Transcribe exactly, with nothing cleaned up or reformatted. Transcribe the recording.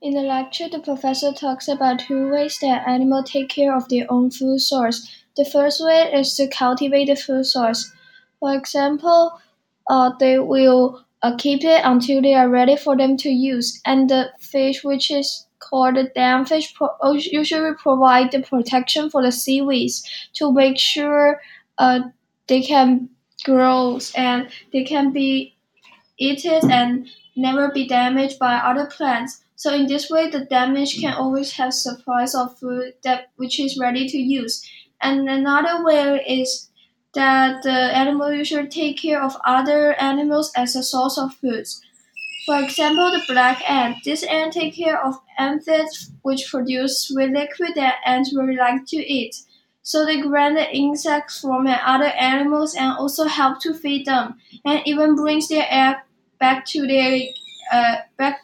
In the lecture, the professor talks about two ways that animals take care of their own food source. The first way is to cultivate the food source. For example, uh, they will uh, keep it until they are ready for them to use. And the fish, which is called the dam fish, pro- usually provide the protection for the seaweeds to make sure uh, they can grow and they can be eat it and never be damaged by other plants. So in this way, the damage can always have supplies of food that which is ready to use. And another way is that the animal usually take care of other animals as a source of food. For example, the black ant. This ant take care of aphids which produce sweet liquid that ants really like to eat. So they grab the insects from other animals and also help to feed them, and even brings their egg back to their uh, back